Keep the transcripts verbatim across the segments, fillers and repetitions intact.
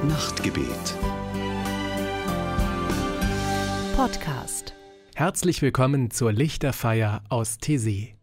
Nachtgebet. Podcast. Herzlich willkommen zur Lichterfeier aus Tessé.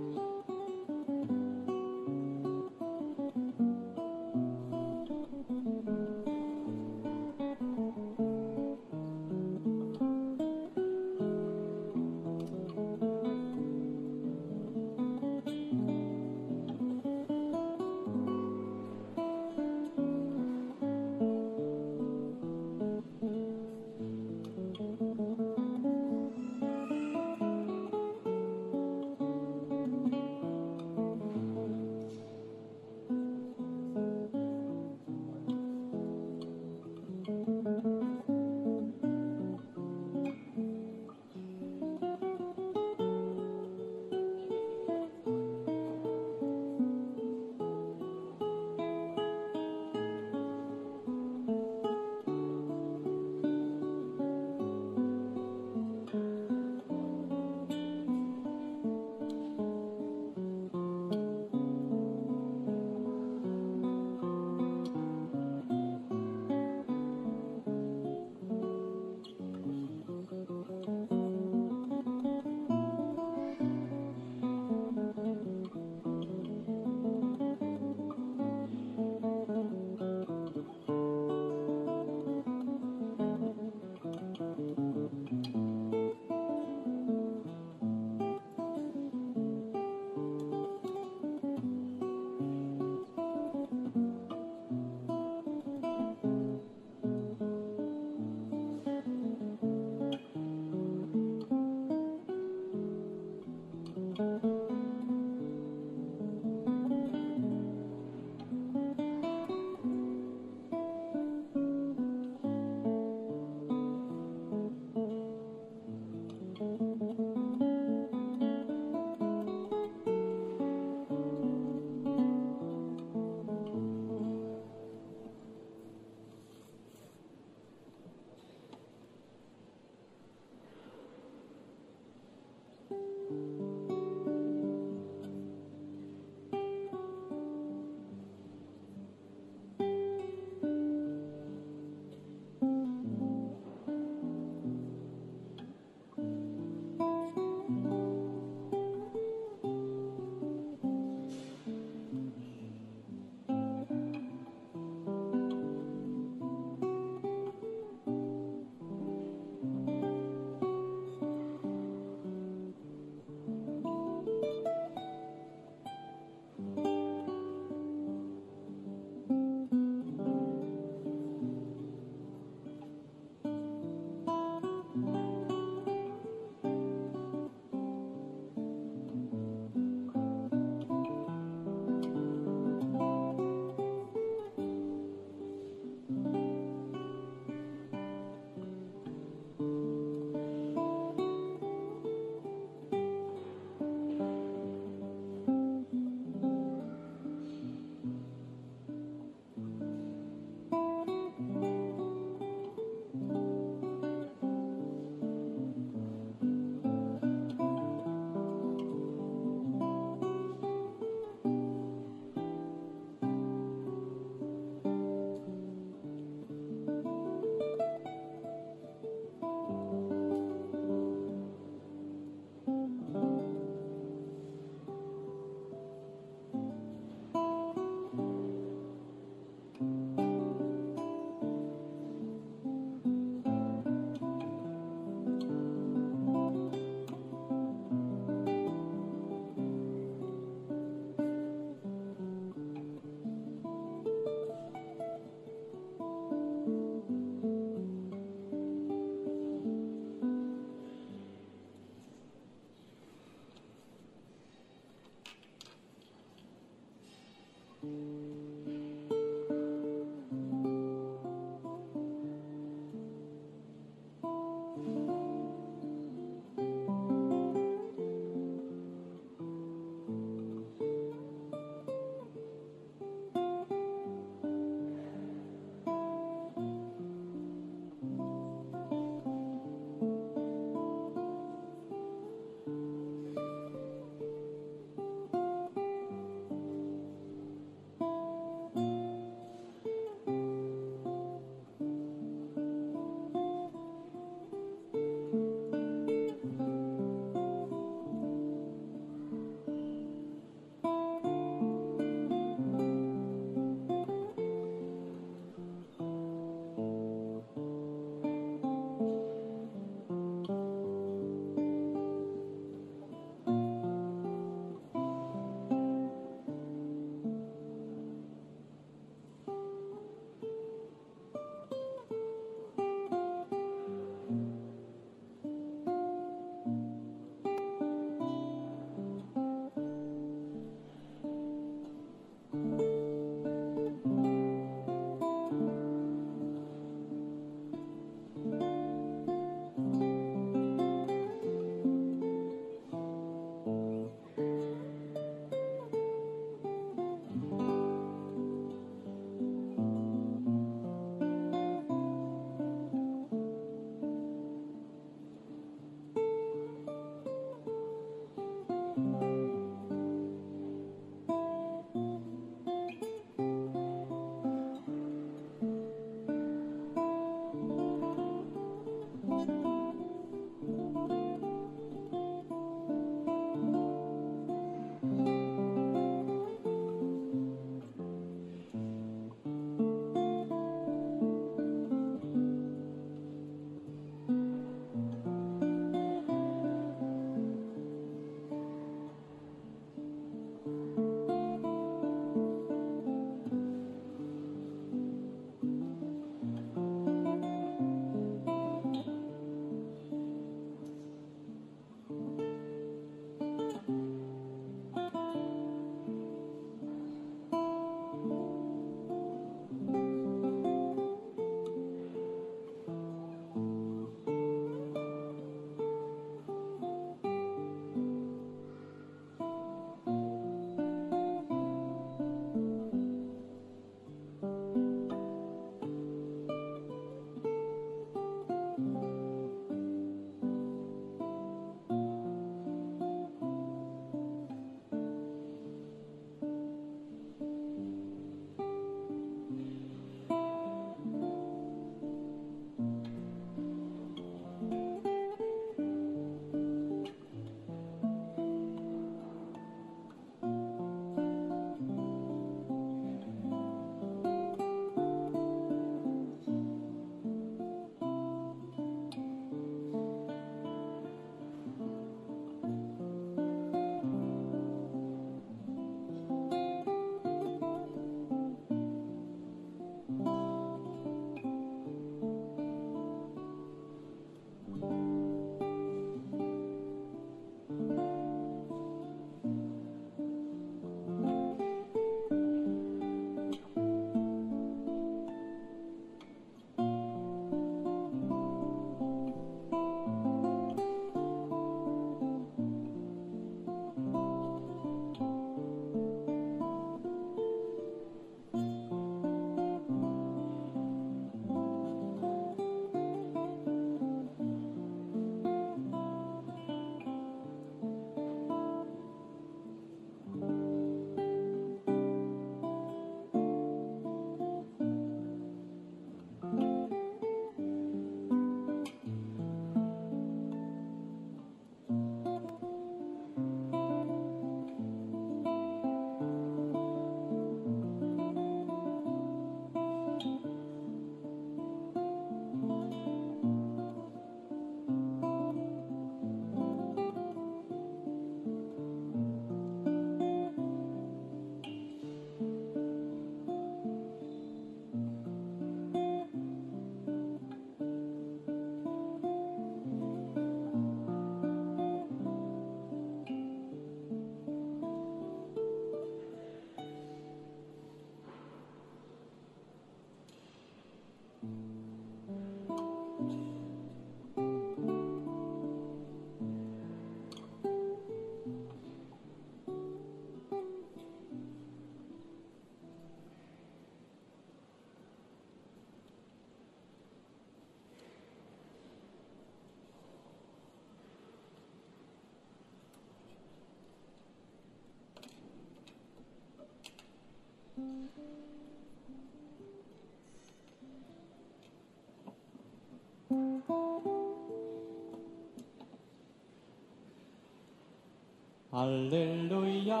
Alleluia,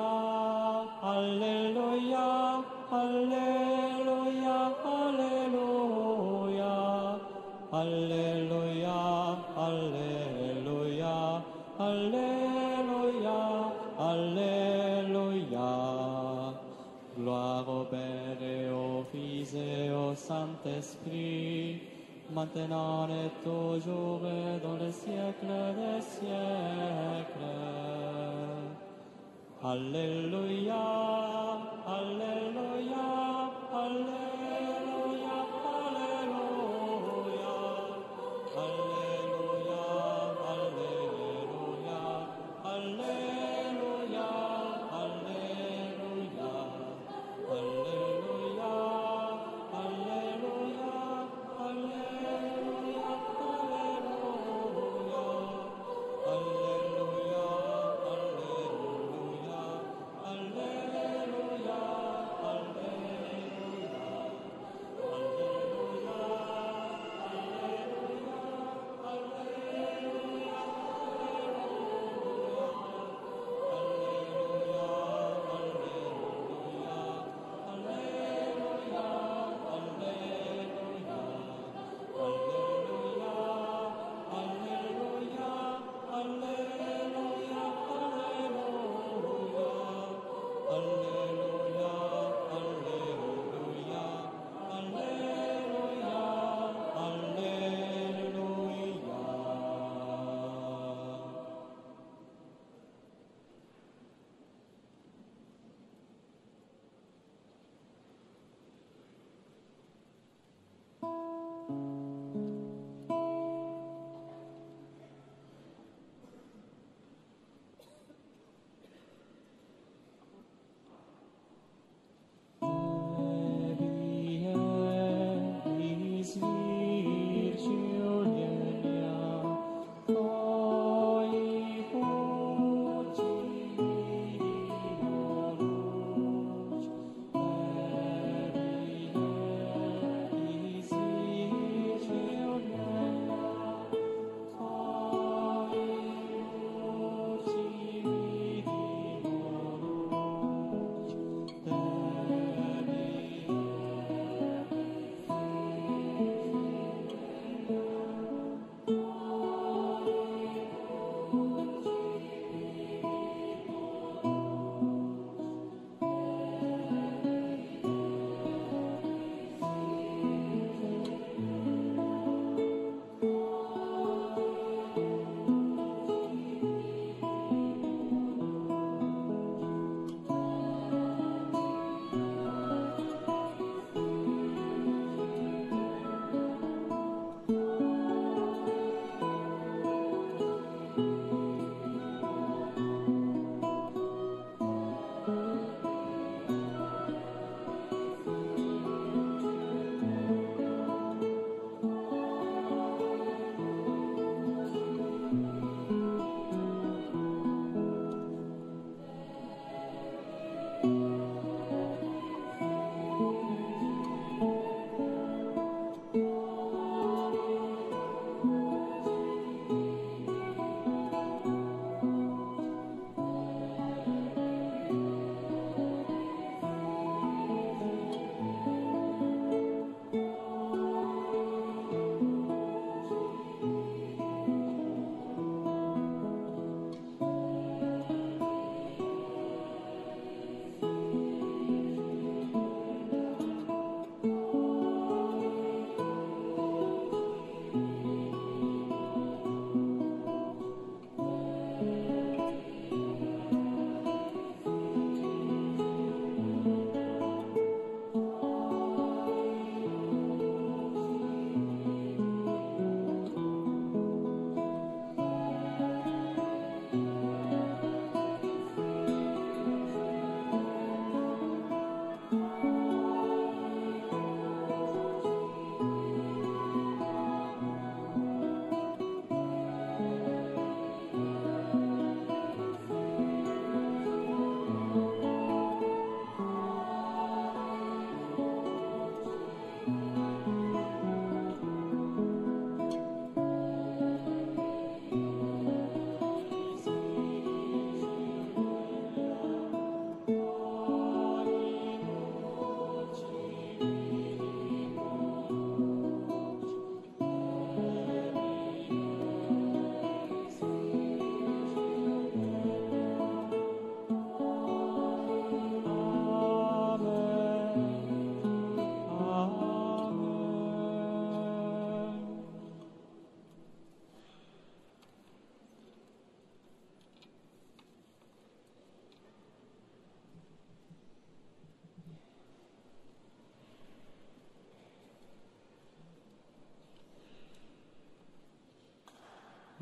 alleluia, alleluia, alleluia, alleluia, alleluia, alleluia, alleluia. Gloire au Père et au Fils et au Saint-Esprit, maintenant et toujours et dans les siècles des siècles. Alleluia, alleluia, alleluia, alleluia, alleluia, alleluia, alleluia, alleluia, alleluia, alleluia, alleluia, alleluia, alleluia, alleluia.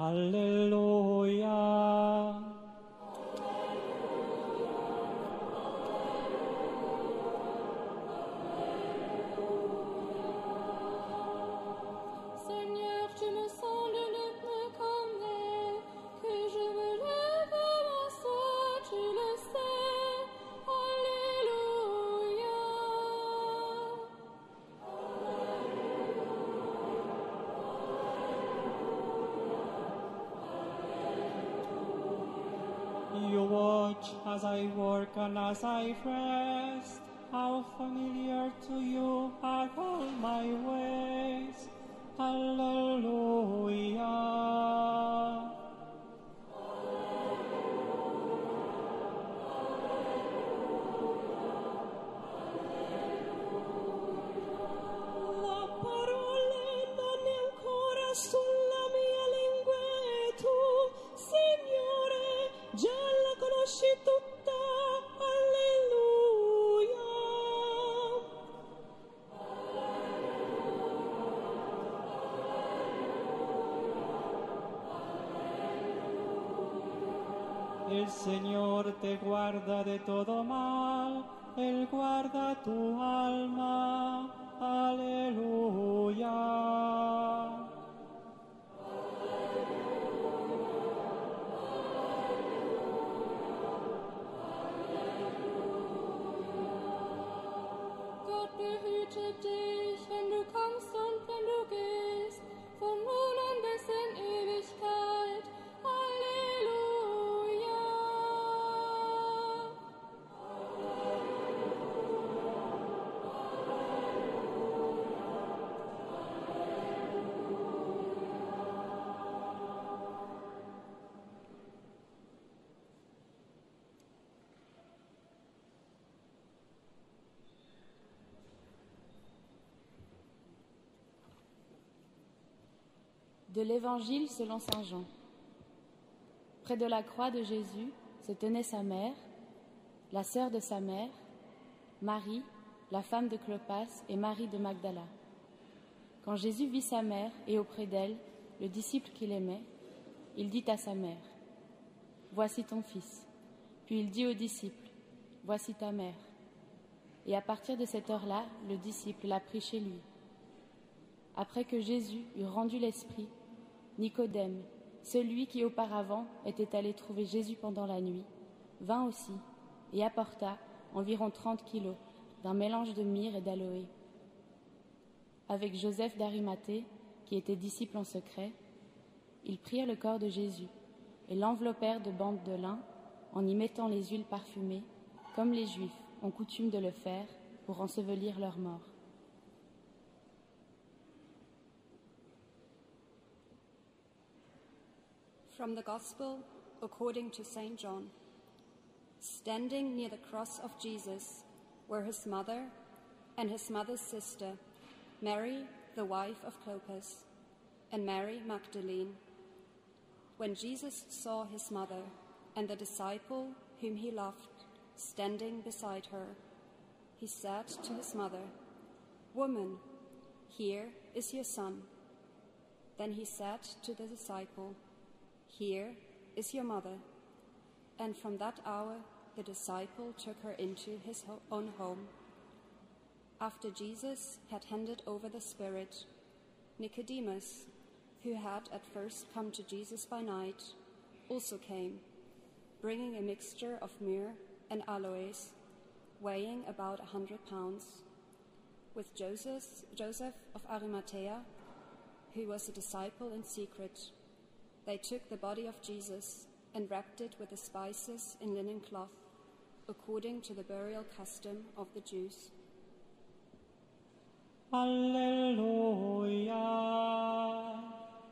Halleluja. Seigneur, tu me sens de ne me connaître, que je me lève à soi, tu le sais. Alléluia. You watch as I work and as I rest. How familiar to you are all my ways. Hallelujah. La parola non è ancora sulla mia lingua e tu, Signore, già la conosci tutta. Alleluia. El Señor te guarda de todo mal, Él guarda tu alma. Aleluya. Gott behüte dich, wenn du kommst und wenn du gehst, von nun an bis in Ewigkeit. Halleluja. De l'Évangile selon saint Jean. Près de la croix de Jésus se tenait sa mère, la sœur de sa mère, Marie, la femme de Clopas, et Marie de Magdala. Quand Jésus vit sa mère et auprès d'elle le disciple qu'il aimait, il dit à sa mère, « Voici ton fils ». Puis il dit au disciple, « Voici ta mère ». Et à partir de cette heure-là, le disciple l'a pris chez lui. Après que Jésus eut rendu l'esprit, Nicodème, celui qui auparavant était allé trouver Jésus pendant la nuit, vint aussi et apporta environ trente kilos d'un mélange de myrrhe et d'aloé. Avec Joseph d'Arimathée, qui était disciple en secret, ils prirent le corps de Jésus et l'enveloppèrent de bandes de lin en y mettant les huiles parfumées, comme les Juifs ont coutume de le faire pour ensevelir leurs morts. From the Gospel according to Saint John. Standing near the cross of Jesus were his mother and his mother's sister, Mary, the wife of Clopas, and Mary Magdalene. When Jesus saw his mother and the disciple whom he loved standing beside her, he said to his mother, "Woman, here is your son." Then he said to the disciple, "Here is your mother." And from that hour the disciple took her into his own home. After Jesus had handed over the Spirit, Nicodemus, who had at first come to Jesus by night, also came, bringing a mixture of myrrh and aloes, weighing about a hundred pounds. With Joseph, Joseph of Arimathea, who was a disciple in secret, they took the body of Jesus and wrapped it with the spices in linen cloth, according to the burial custom of the Jews. Alleluia.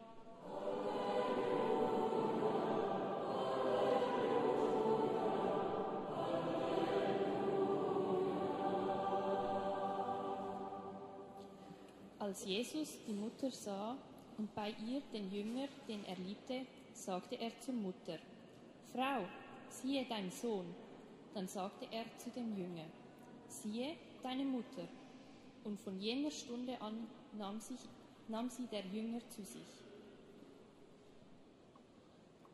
Als Jesus die Mutter sah und bei ihr den Jünger, den er liebte, sagte er zur Mutter, »Frau, siehe dein Sohn.« Dann sagte er zu dem Jünger, »Siehe deine Mutter.« Und von jener Stunde an nahm, sich, nahm sie der Jünger zu sich.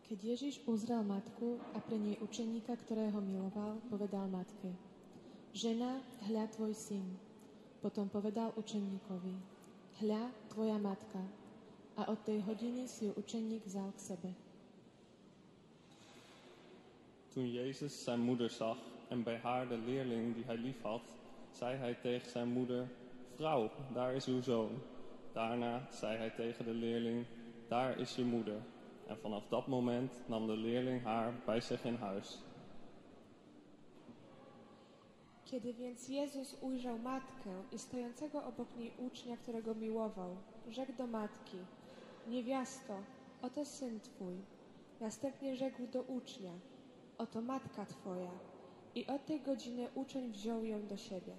Keď Ježiš uzrel matku a pre nej učeníka, ktorého miloval, povedal matke: Žena, hľa tvoj syn. Potom povedal učeníkovi: Hľa tvoja matka. A od tej hodiny si ju učeník vzal k sebe. Toen Jezus zijn moeder zag en bij haar de leerling die hij lief had, zei hij tegen zijn moeder: Vrouw, daar is uw zoon. Daarna zei hij tegen de leerling: Daar is je moeder. En vanaf dat moment nam de leerling haar bij zich in huis. Kiedy więc Jezus ujrzał matkę i stojącego obok niej ucznia, którego miłował, rzekł do matki: Niewiasto, oto syn twój. Następnie rzekł do ucznia: Oto matka twoja. I od tej godziny uczeń wziął ją do siebie.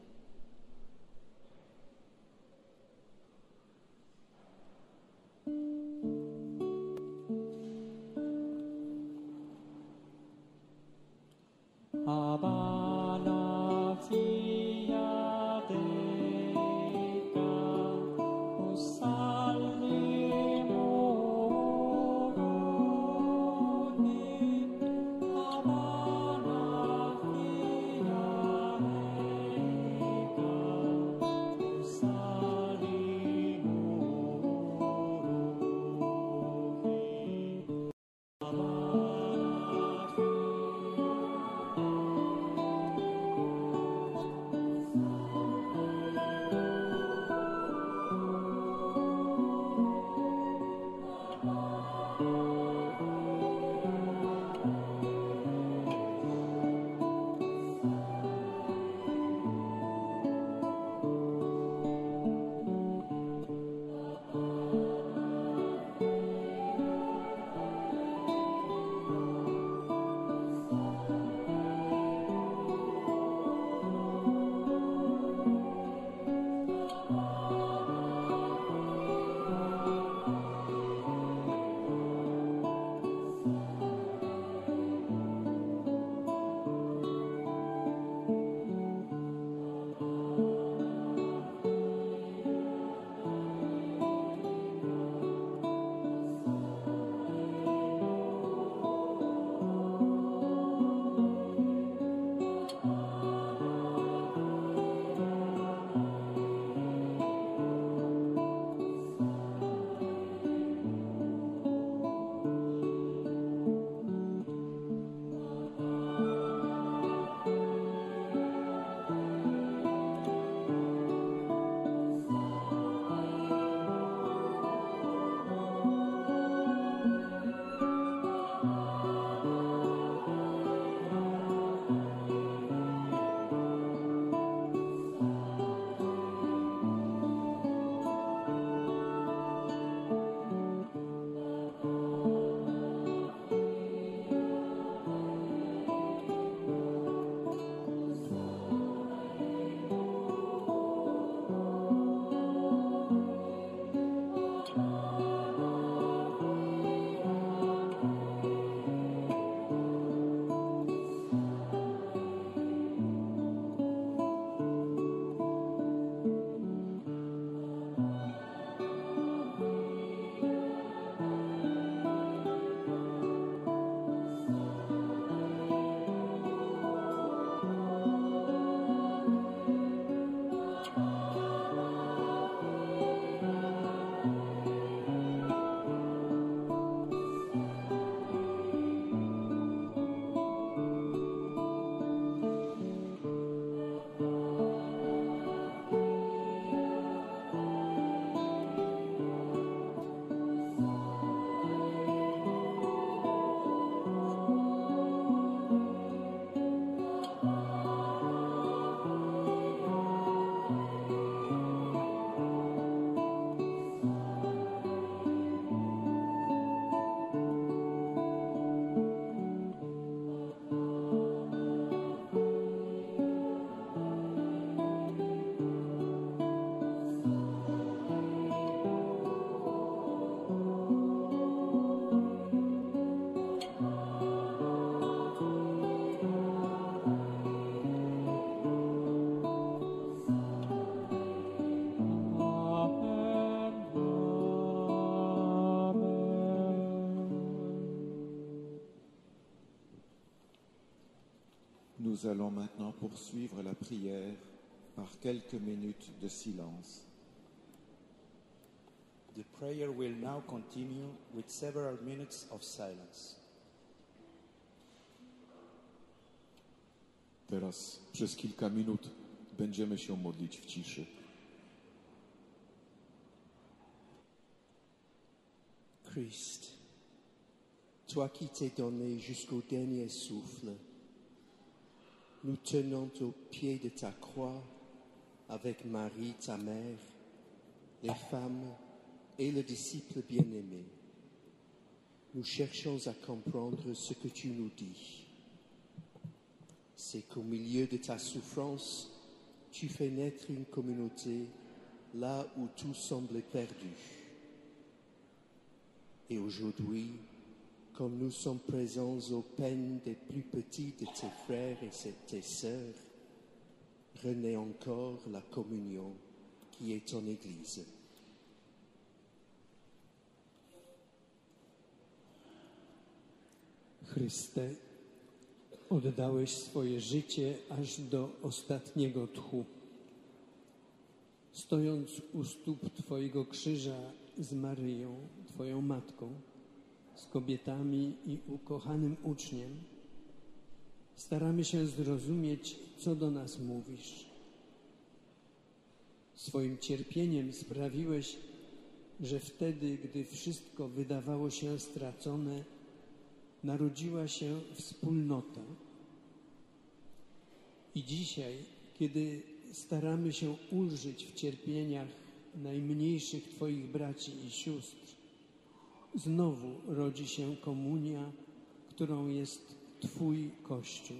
Abana fia Deica, os salvimo Rodi. Abana fia Deica, os salvimo Rodi. Abana Nous allons maintenant poursuivre la prière par quelques minutes de silence. The prayer will now continue with several minutes of silence. Teraz przez kilka minut będziemy się modlić w ciszy. Christ, toi qui t'es donné jusqu'au dernier souffle, nous tenons au pied de ta croix avec Marie, ta mère, les femmes et le disciple bien-aimé. Nous cherchons à comprendre ce que tu nous dis. C'est qu'au milieu de ta souffrance, tu fais naître une communauté là où tout semblait perdu. Et aujourd'hui, comme nous sommes présents aux peines des plus petits de tes frères et de tes sœurs, renaît encore la communion qui est ton Église. Chryste, oddałeś swoje życie aż do ostatniego tchu. Stojąc u stóp Twojego krzyża z Maryją, Twoją Matką, z kobietami i ukochanym uczniem, staramy się zrozumieć, co do nas mówisz. Swoim cierpieniem sprawiłeś, że wtedy, gdy wszystko wydawało się stracone, narodziła się wspólnota. I dzisiaj, kiedy staramy się ulżyć w cierpieniach najmniejszych Twoich braci i sióstr, znowu rodzi się komunia, którą jest Twój Kościół.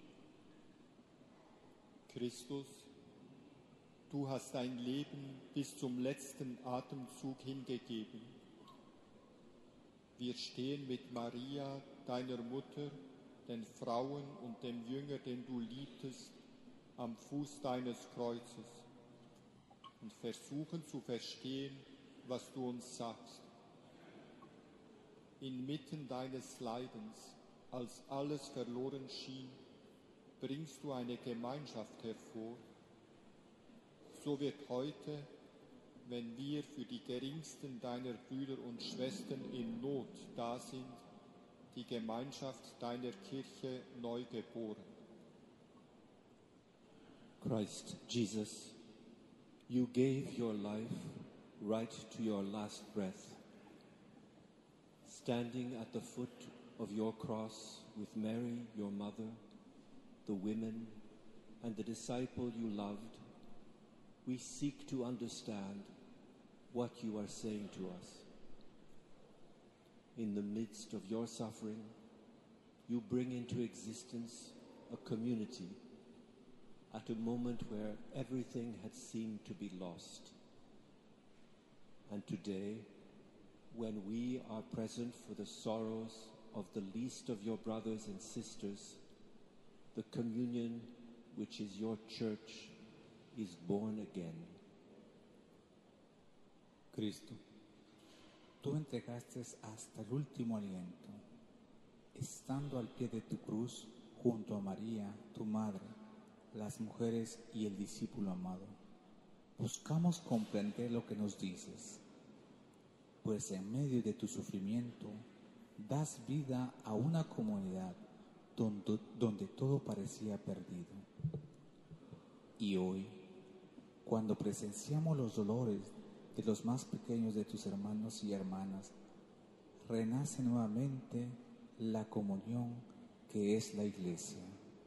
Christus, du hast dein Leben bis zum letzten Atemzug hingegeben. Wir stehen mit Maria, deiner Mutter, den Frauen und dem Jünger, den du liebtest, am Fuß deines Kreuzes und versuchen zu verstehen, was du uns sagst. Inmitten deines Leidens, als alles verloren schien, bringst du eine Gemeinschaft hervor. So wird heute, wenn wir für die geringsten deiner Brüder und Schwestern in Not da sind, die Gemeinschaft deiner Kirche neu geboren. Christ Jesus, you gave your life right to your last breath. Standing at the foot of your cross with Mary, your mother, the women, and the disciple you loved, we seek to understand what you are saying to us. In the midst of your suffering, you bring into existence a community at a moment where everything had seemed to be lost. And today, when we are present for the sorrows of the least of your brothers and sisters, the communion, which is your church, is born again. Cristo, tú entregaste hasta el último aliento, estando al pie de tu cruz junto a María, tu madre, las mujeres y el discípulo amado. Buscamos comprender lo que nos dices, pues en medio de tu sufrimiento das vida a una comunidad donde, donde todo parecía perdido. Y hoy, cuando presenciamos los dolores de los más pequeños de tus hermanos y hermanas, renace nuevamente la comunión que es la Iglesia.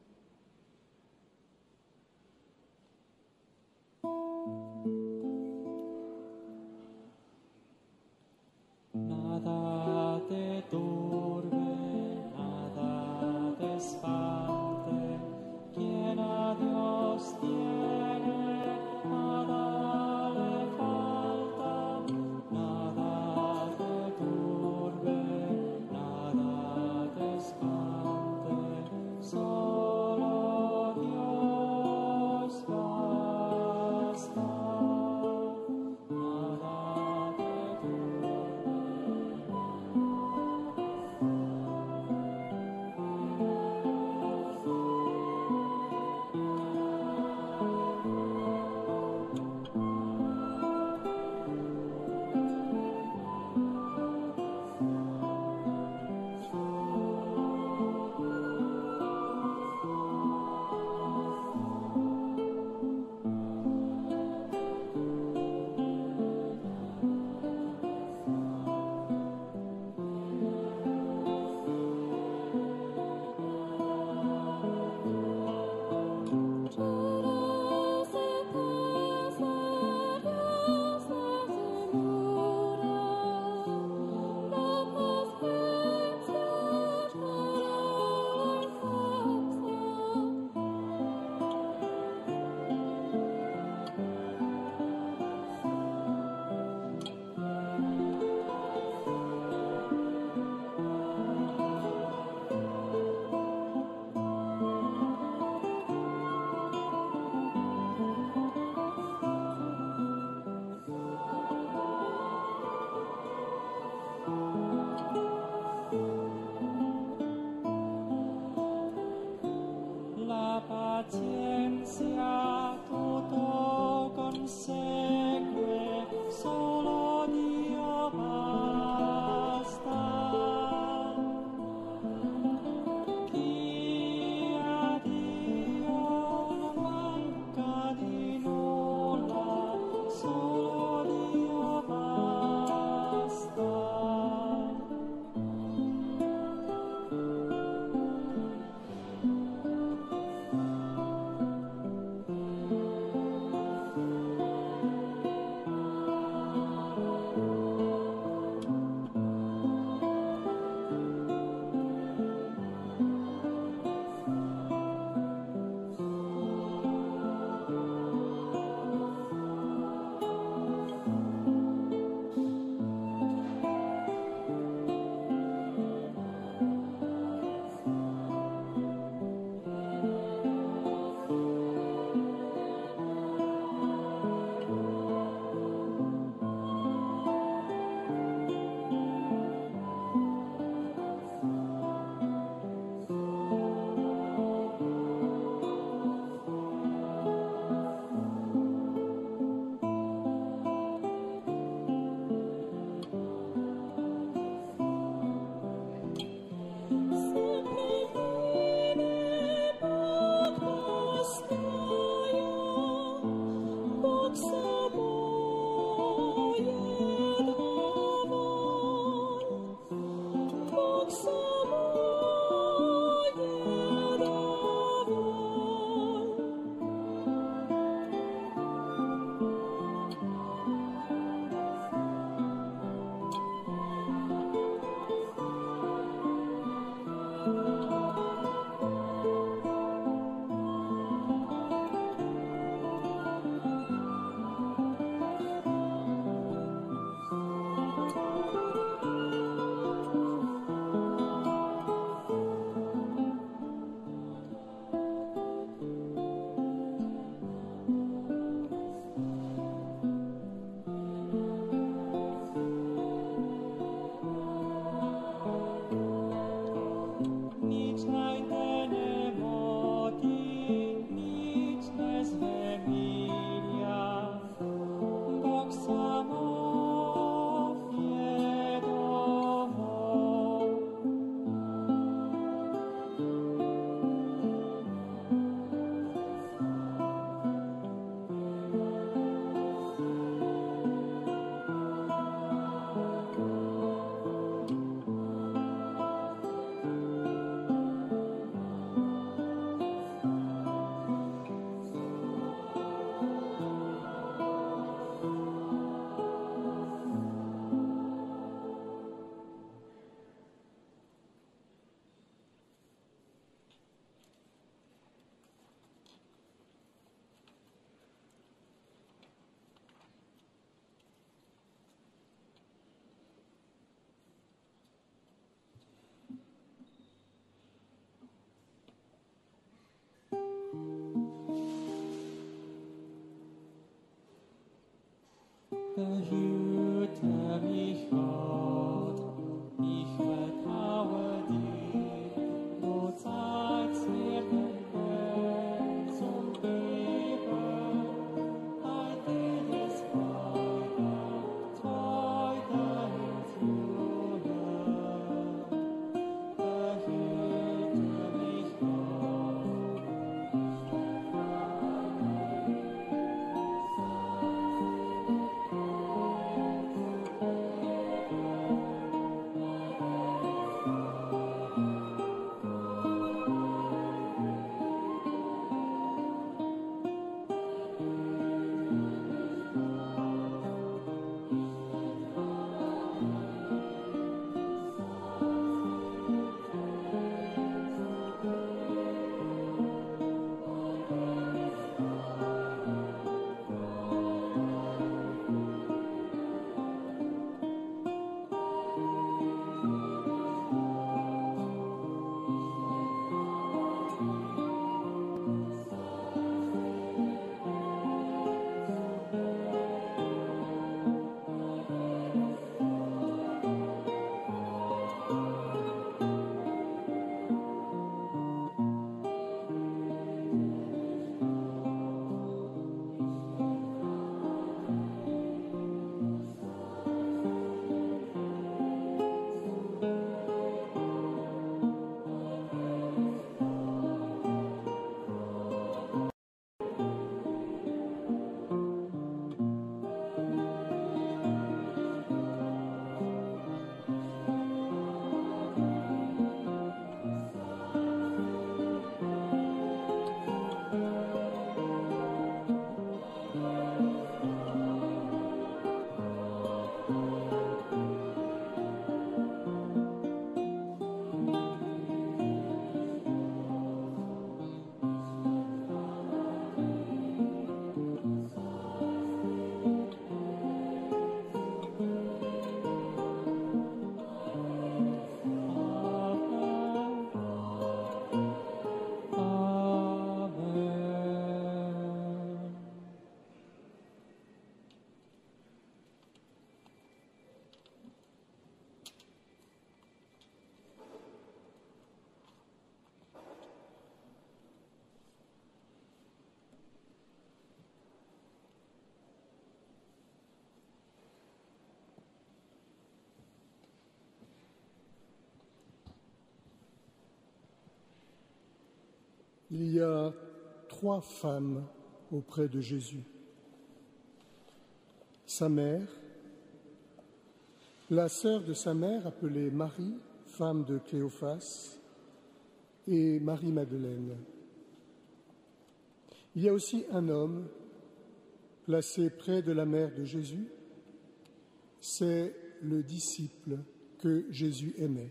Nada te turbe, nada te espante, quien a Dios tiene, nada le falta, nada te turbe, nada te espante, solo Dios basta. behüte mich Gott, ich vertraue dir, du zeigst mir den Weg zum Leben, ein wildes Freude, Freude ins Jubeln, behüte mich Gott. Il y a trois femmes auprès de Jésus. Sa mère, la sœur de sa mère appelée Marie, femme de Cléophas, et Marie-Madeleine. Il y a aussi un homme placé près de la mère de Jésus, c'est le disciple que Jésus aimait.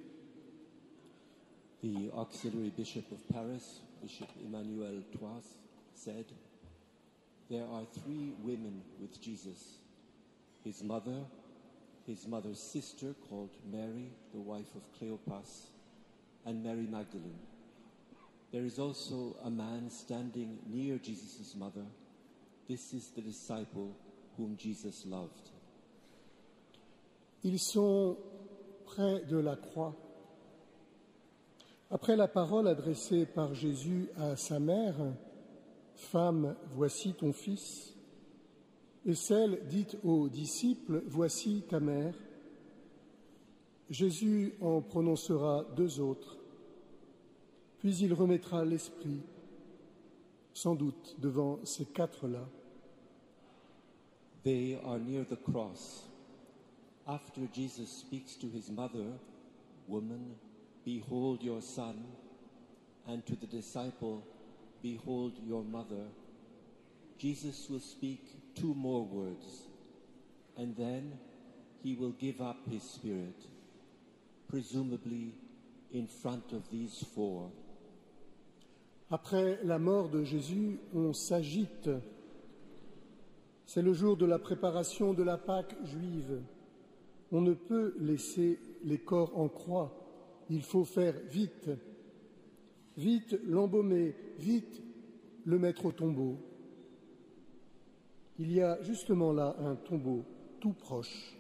The auxiliary bishop of Paris, Bishop Emmanuel Toise, said, "There are three women with Jesus, his mother, his mother's sister called Mary, the wife of Cleopas, and Mary Magdalene. There is also a man standing near Jesus' mother. This is the disciple whom Jesus loved." Ils sont près de la croix. Après la parole adressée par Jésus à sa mère, « Femme, voici ton fils », et celle dite aux disciples, « Voici ta mère », Jésus en prononcera deux autres, puis il remettra l'esprit, sans doute devant ces quatre-là. They are near the cross. After Jesus speaks to his mother, "Woman, behold your son," and to the disciple, "Behold your mother," Jesus will speak two more words, and then he will give up his spirit, presumably in front of these four. Après la mort de Jésus, on s'agite. C'est le jour de la préparation de la Pâque juive. On ne peut laisser les corps en croix. Il faut faire vite. Vite l'embaumer, vite le mettre au tombeau. Il y a justement là un tombeau, tout proche.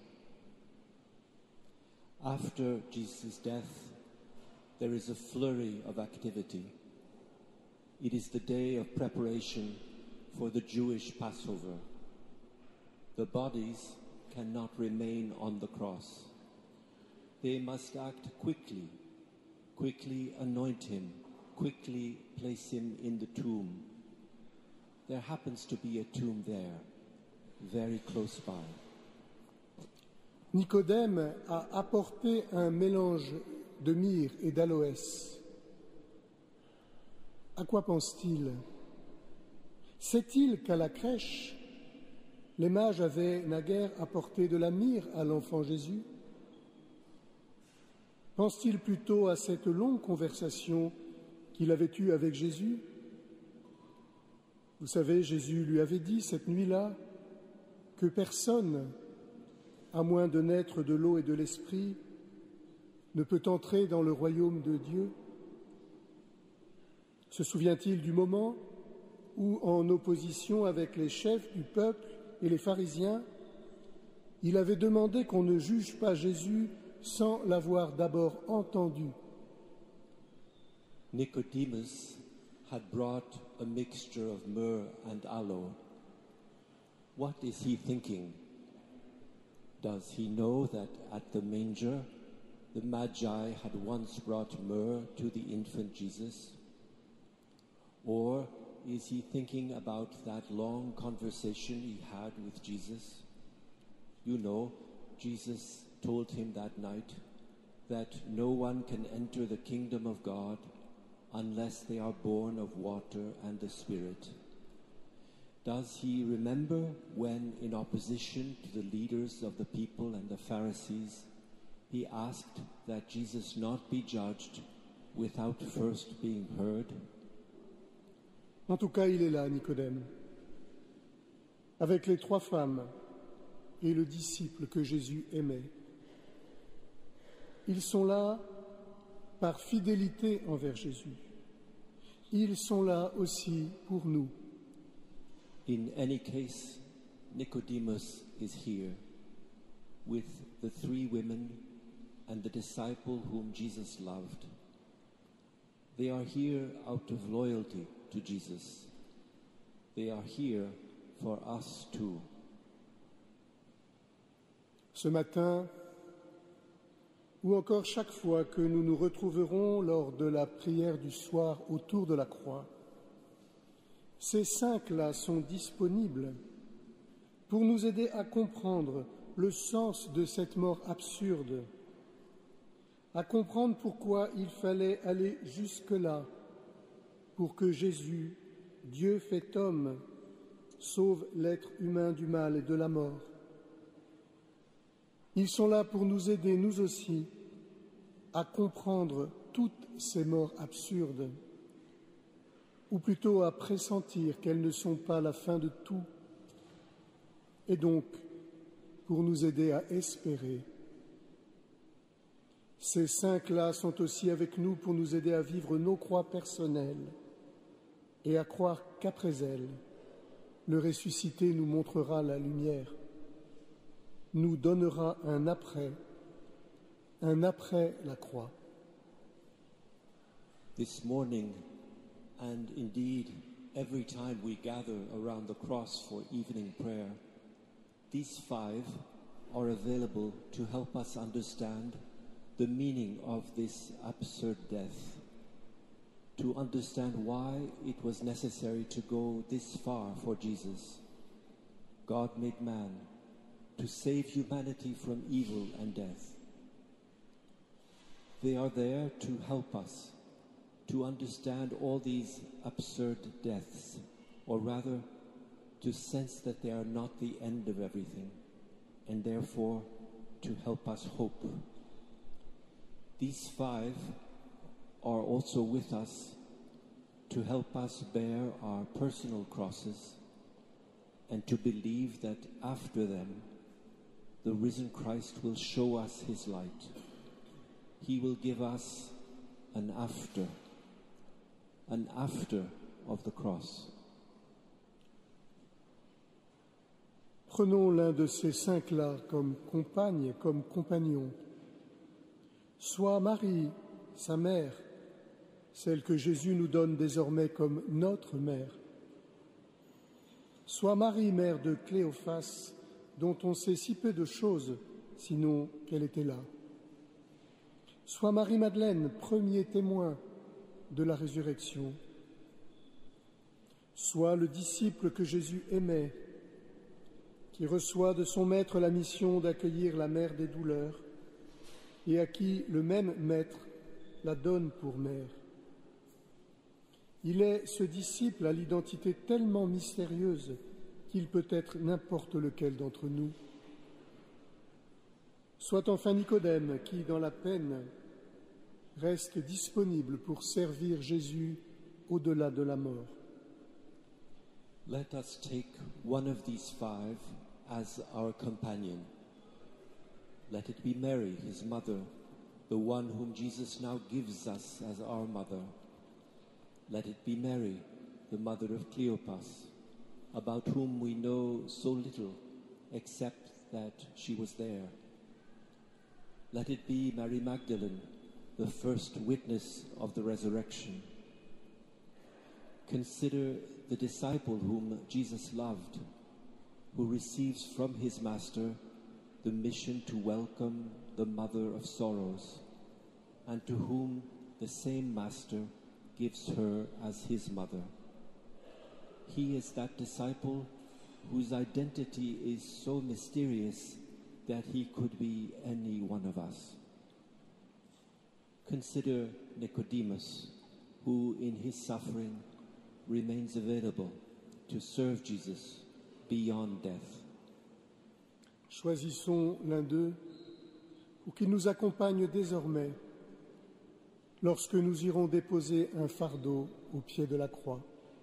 After Jesus' death, there is a flurry of activity. It is the day of preparation for the Jewish Passover. The bodies cannot remain on the cross. They must act quickly, quickly anoint him, quickly place him in the tomb. There happens to be a tomb there, very close by. Nicodème a apporté un mélange de myrrhe et d'aloès. À quoi pense-t-il? Sait-il qu'à la crèche, les mages avaient naguère apporté de la myrrhe à l'enfant Jésus? Pense-t-il plutôt à cette longue conversation qu'il avait eue avec Jésus? Vous savez, Jésus lui avait dit cette nuit-là que personne, à moins de naître de l'eau et de l'esprit, ne peut entrer dans le royaume de Dieu. Se souvient-il du moment où, en opposition avec les chefs du peuple et les pharisiens, il avait demandé qu'on ne juge pas Jésus sans l'avoir d'abord entendu? Nicodemus had brought a mixture of myrrh and aloe. What is he thinking? Does he know that at the manger the Magi had once brought myrrh to the infant Jesus? Or is he thinking about that long conversation he had with Jesus? You know, Jesus told him that night that no one can enter the kingdom of God unless they are born of water and the Spirit. Does he remember when, in opposition to the leaders of the people and the Pharisees, he asked that Jesus not be judged without first being heard? En tout cas, il est là, Nicodème, avec les trois femmes et le disciple que Jésus aimait. Ils sont là par fidélité envers Jésus. Ils sont là aussi pour nous. In any case, Nicodemus is here with the three women and the disciple whom Jesus loved. They are here out of loyalty to Jesus. They are here for us too. Ce matin, ou encore chaque fois que nous nous retrouverons lors de la prière du soir autour de la croix, ces cinq-là sont disponibles pour nous aider à comprendre le sens de cette mort absurde, à comprendre pourquoi il fallait aller jusque-là pour que Jésus, Dieu fait homme, sauve l'être humain du mal et de la mort. Ils sont là pour nous aider, nous aussi, à comprendre toutes ces morts absurdes, ou plutôt à pressentir qu'elles ne sont pas la fin de tout, et donc pour nous aider à espérer. Ces cinq-là sont aussi avec nous pour nous aider à vivre nos croix personnelles et à croire qu'après elles, le ressuscité nous montrera la lumière, nous donnera un après, un après la croix. This morning, and indeed every time we gather around the cross for evening prayer, these five are available to help us understand the meaning of this absurd death, to understand why it was necessary to go this far for Jesus, God made man, to save humanity from evil and death. They are there to help us to understand all these absurd deaths, or rather to sense that they are not the end of everything, and therefore to help us hope. These five are also with us to help us bear our personal crosses and to believe that after them, the risen Christ will show us his light. He will give us an after, an after of the cross. Prenons l'un de ces cinq-là comme compagne, comme compagnon. Soit Marie, sa mère, celle que Jésus nous donne désormais comme notre mère. Soit Marie, mère de Cléophas, dont on sait si peu de choses, sinon qu'elle était là. Soit Marie-Madeleine, premier témoin de la résurrection. Soit le disciple que Jésus aimait, qui reçoit de son maître la mission d'accueillir la mère des douleurs et à qui le même maître la donne pour mère. Il est ce disciple à l'identité tellement mystérieuse qu'il peut être n'importe lequel d'entre nous. Soit enfin Nicodème qui, dans la peine, reste disponible pour servir Jésus au-delà de la mort. Let us take one of these five as our companion. Let it be Mary, his mother, the one whom Jesus now gives us as our mother. Let it be Mary, the mother of Cleopas, about whom we know so little except that she was there. Let it be Mary Magdalene, the first witness of the resurrection. Consider the disciple whom Jesus loved, who receives from his master the mission to welcome the mother of sorrows, and to whom the same master gives her as his mother. He is that disciple whose identity is so mysterious that he could be any one of us. Consider Nicodemus, who in his suffering remains available to serve Jesus beyond death. Choisissons l'un d'eux pour qu'il nous accompagne désormais lorsque nous irons déposer un fardeau au pied de la croix.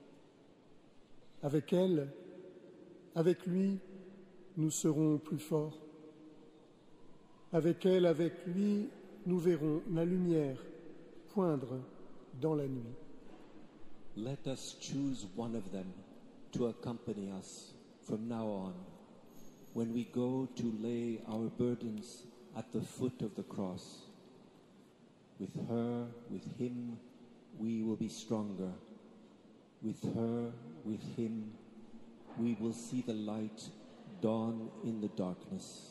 Avec elle, avec lui, nous serons plus forts. Avec elle, avec lui, nous verrons la lumière poindre dans la nuit. Let us choose one of them to accompany us from now on, when we go to lay our burdens at the foot of the cross. With her, with him, we will be stronger. With her, with him, we will see the light dawn in the darkness.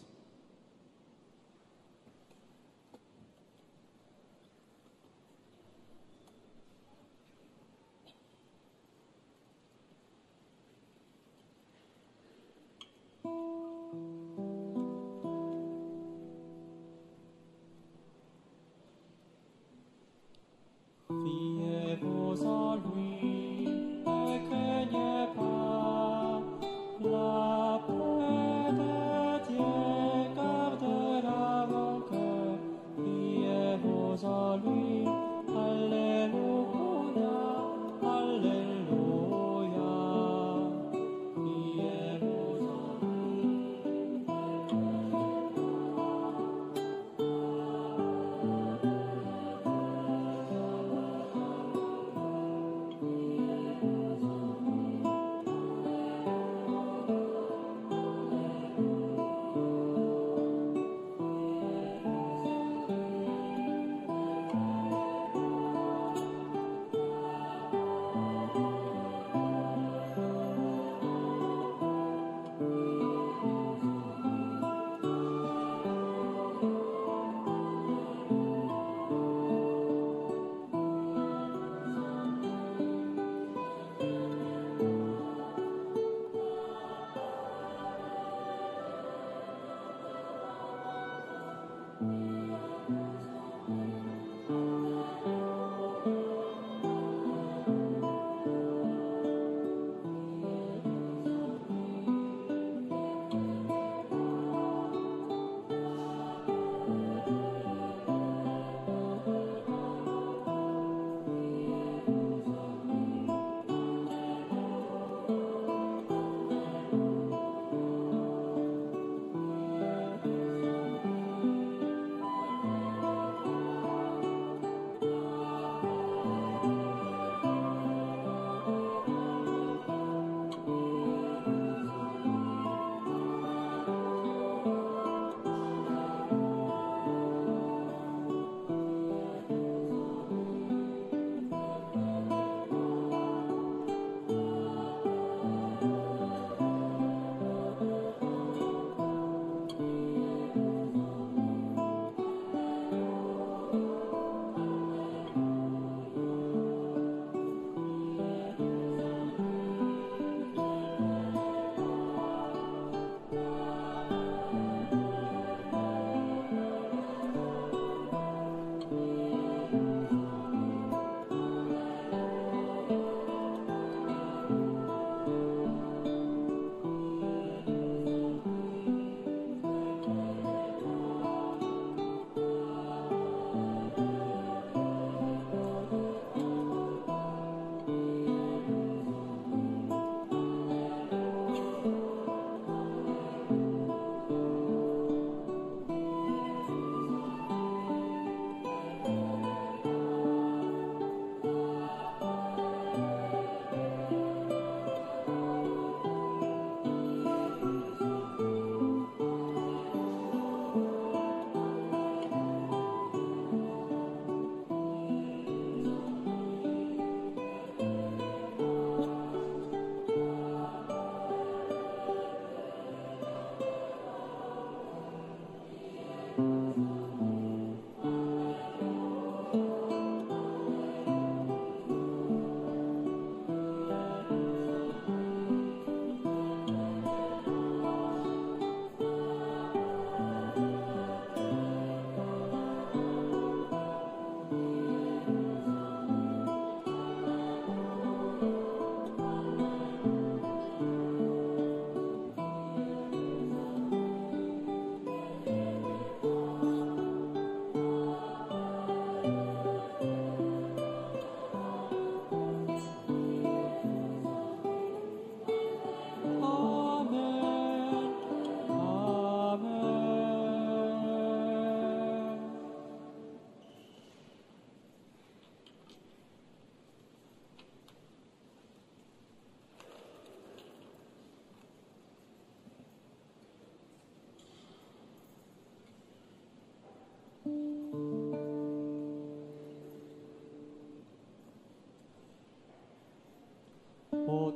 Fiez-vous en lui, ne craignez pas, la paix de Dieu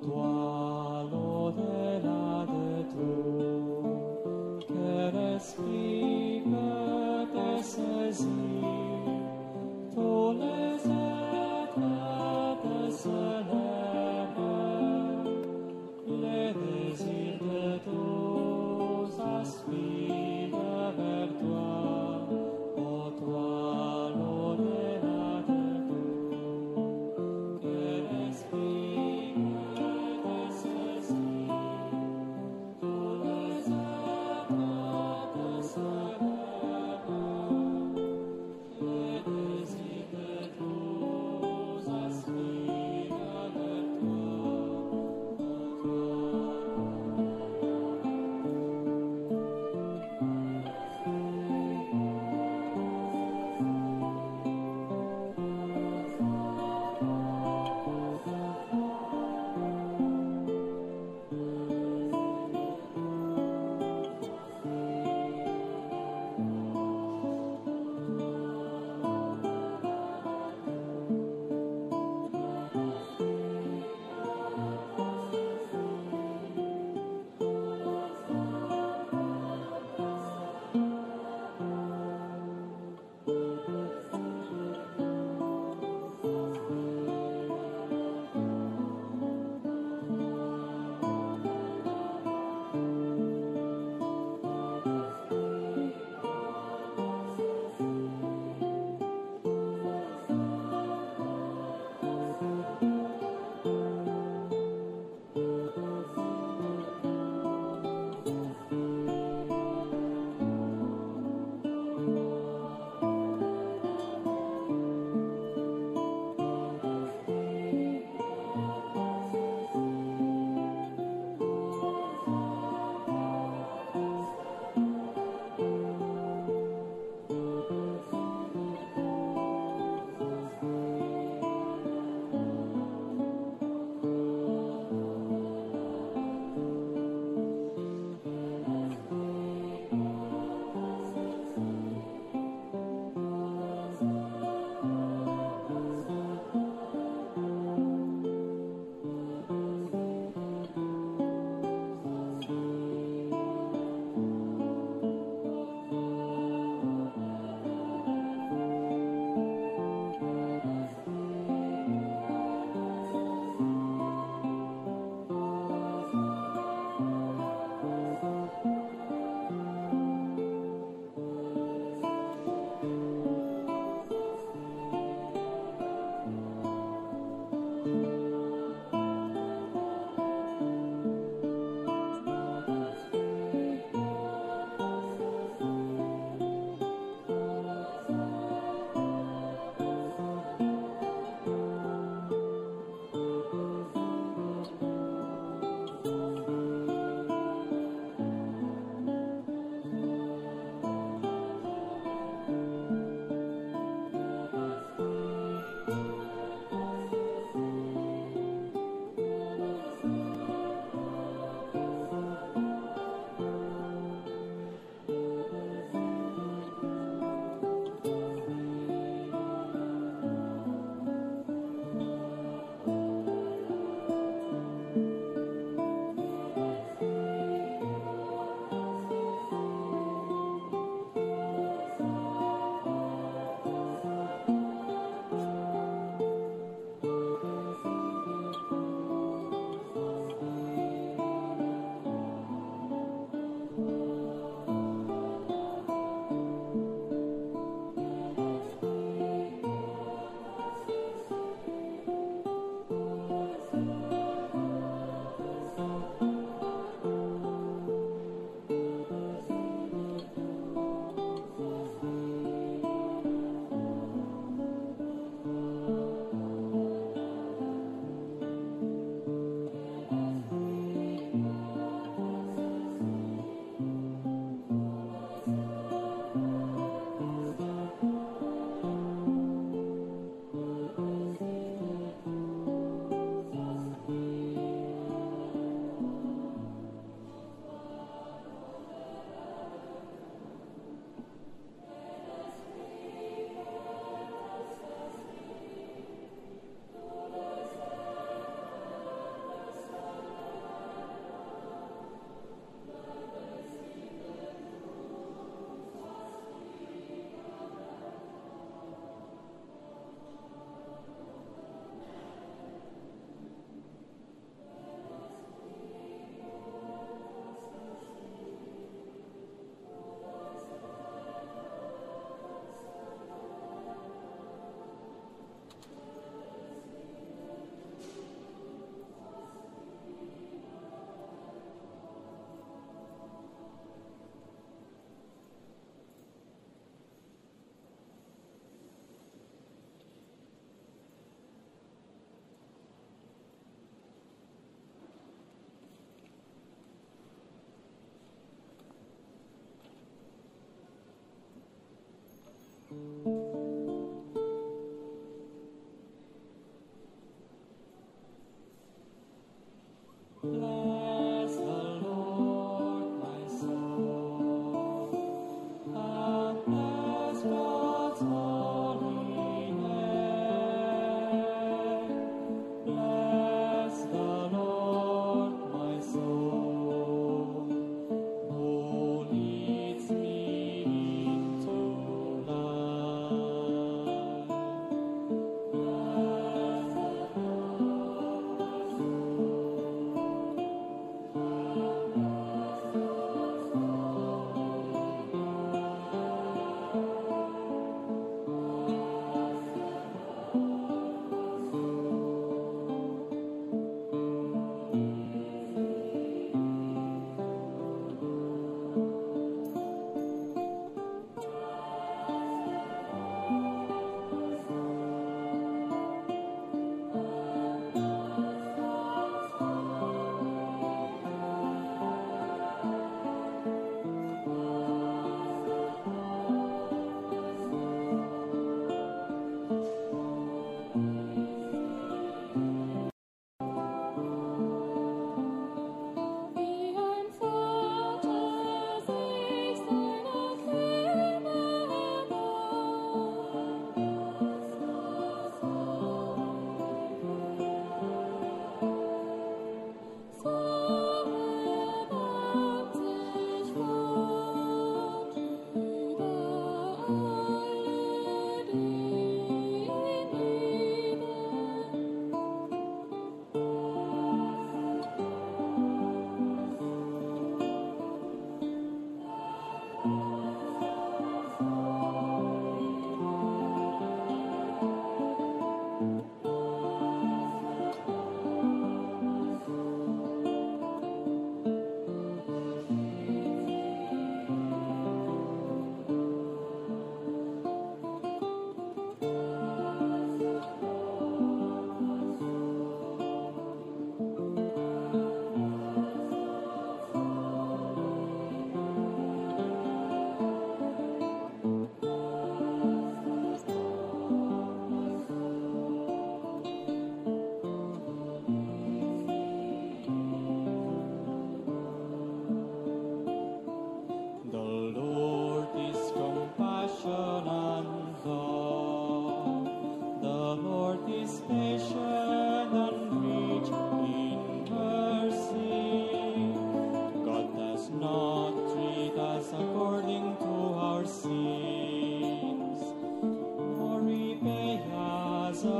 toi l'au-delà de tout, que l'esprit peut te saisir, tous les êtres te célèbrent, les désirs de tous aspirent vers toi, ô toi l'au-delà de tout, que l'esprit peut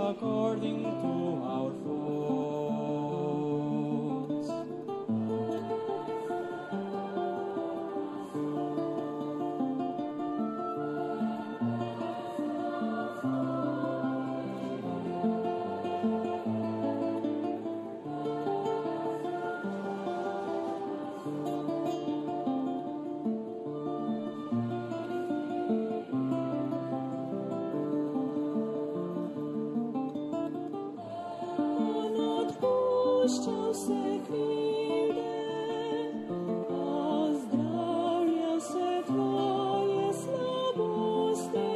according to our faults. Odpuszczał se chwilę, a zdrawiał se Twoje slabosti.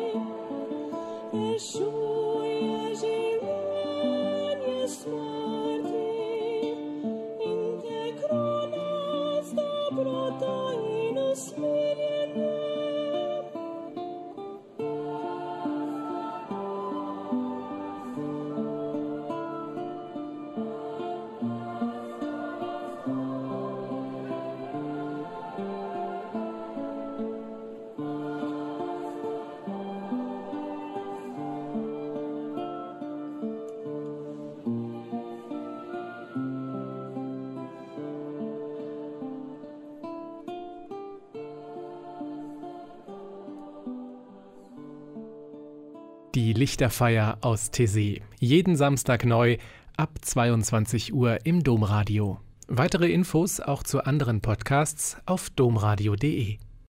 Ešuje življenje smrti in te krona z dobroto in usmiljenjem. Die Lichterfeier aus Taizé. Jeden Samstag neu ab zweiundzwanzig Uhr im Domradio. Weitere Infos auch zu anderen Podcasts auf domradio punkt de.